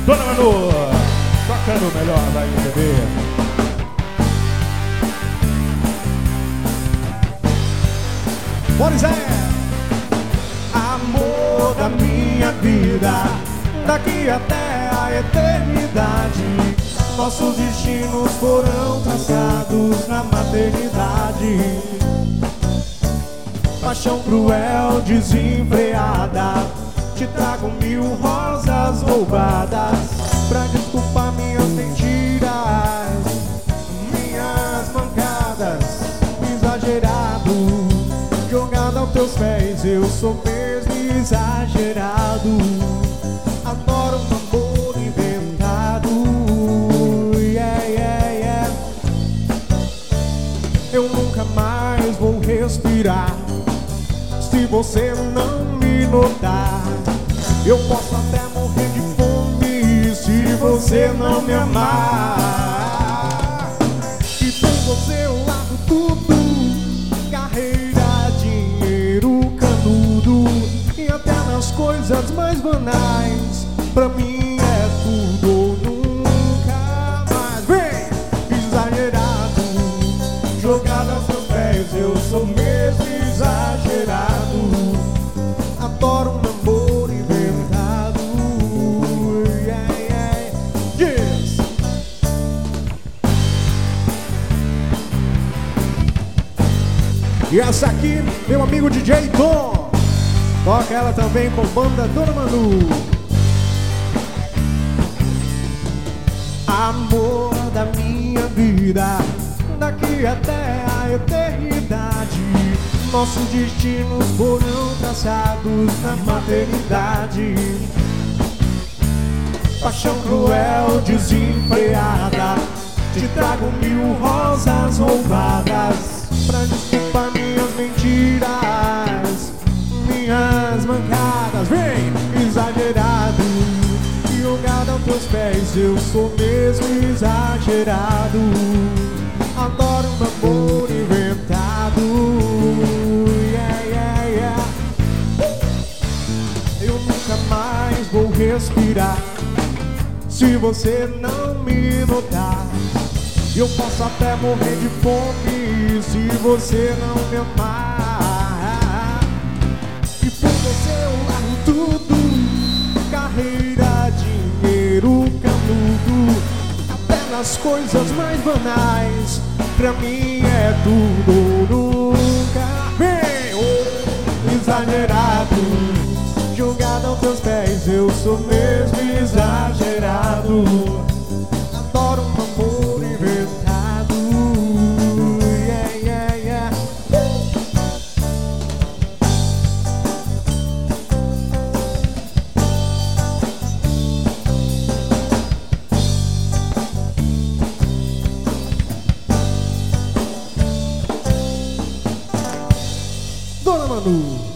Dona Manu, tocando o melhor da MPB. Pois é, amor da minha vida, daqui até a eternidade, nossos destinos foram traçados na maternidade. Paixão cruel, desenfreada, te trago 1000 rosas roubadas pra desculpar minhas mentiras, minhas mancadas, exagerado, jogado aos teus pés, eu sou mesmo exagerado. Adoro um amor inventado, yeah, yeah, yeah. Eu nunca mais vou respirar se você não me notar. Eu posso até morrer de fome se você não me amar. E por você eu largo tudo, carreira, dinheiro, canudo, e até nas coisas mais banais, pra mim é tudo ou nunca mais. Vem! Exagerado, jogado aos seus pés, eu sou mesmo exagerado. Adoro um amor inventado, yeah, yeah. Yes. E essa aqui, meu amigo DJ Tom, toca ela também com banda Dona Manu. Amor da minha vida, daqui até a eternidade, nossos destinos foram traçados na maternidade. Paixão cruel, desenfreada, te trago 1000 rosas roubadas pra desculpar minhas mentiras, minhas mancadas. Vem! Exagerado, jogado aos teus pés, eu sou mesmo exagerado. Adoro um amor inventado, yeah, yeah, yeah. Eu nunca mais vou respirar se você não me notar. Eu posso até morrer de fome se você não me amar. E por você eu largo tudo, carreira, dinheiro, canudo, até nas coisas mais banais, pra mim é tudo ou nunca. Vem! Oh, exagerado, jogado aos teus pés, eu sou mesmo exagerado. Adoro um amor inventado, yeah, yeah, yeah. Dona Manu.